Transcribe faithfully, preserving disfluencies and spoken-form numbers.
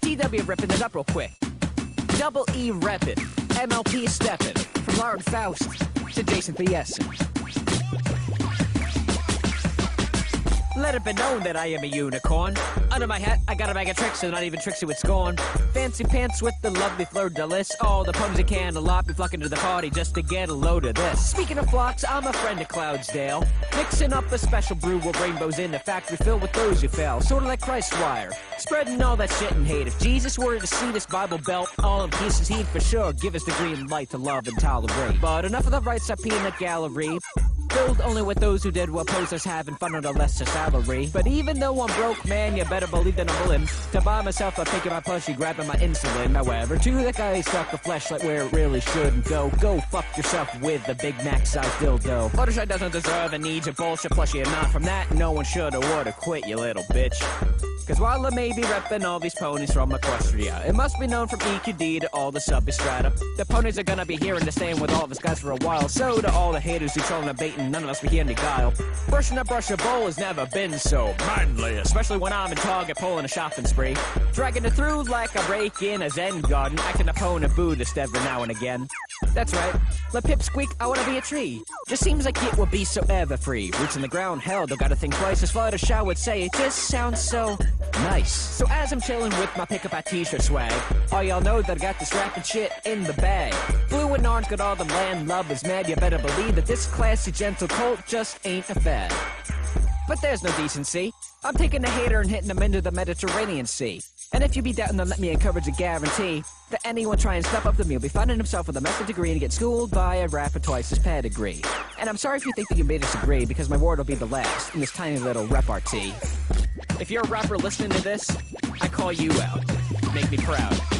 D W ripping it up real quick. Double E reppin', M L P steppin', from Lauren Faust to Jason Thiessen. Let it be known that I am a unicorn. Under my hat, I got a bag of tricks, and not even Trixie with scorn. Fancy pants with the lovely fleur-de-lis. All the ponies in Canterlot be flocking to the party just to get a load of this. Speaking of flocks, I'm a friend of Cloudsdale. Mixing up a special brew with rainbows in a factory filled with those who fell. Sorta like Christwire. Spreading all that shit and hate. If Jesus were to see this Bible belt all in pieces, he'd for sure give us the green light to love and tolerate. But enough of the right side peanut gallery. Filled only with those who did what posers having fun on a lesser salary. But even though I'm broke, man, you better believe that I'm willing to buy myself a picking my plushie, grabbing my insulin. However, to the guy who stuck the fleshlight where it really shouldn't go, go fuck yourself with a Big Mac size dildo. Fluttershy doesn't deserve and needs a bullshit plushie, and not from that, no one should or would have quit, you little bitch. Cause while I may be reppin' all these ponies from Equestria, it must be known from E Q D to all the substrata. The ponies are gonna be hearing the same with all of us guys for a while. So to all the haters who trolling and baiting, none of us be here any guile. Brushing a brush a bowl has never been so manly, especially when I'm in Target pulling a shopping spree. Dragging it through like I break in a Zen garden, acting a pony Buddhist every now and again. That's right, let Pip squeak, I wanna be a tree. Just seems like it would be so ever free. Roots in the ground, hell, don't gotta think twice. As Fluttershy would say, it just sounds so nice. So as I'm chilling with my pick up our t-shirt swag, all y'all know that I got this rapping shit in the bag. Blue and orange got all the land lovers mad. You better believe that this classy gentle colt just ain't a fad. But there's no decency. I'm taking a hater and hitting them into the Mediterranean Sea. And if you be doubting, then let me encourage a guarantee that anyone try and step up to me will be finding himself with a master's degree and get schooled by a rapper twice his pedigree. And I'm sorry if you think that you may disagree, because my word will be the last in this tiny little repartee. If you're a rapper listening to this, I call you out. Make me proud.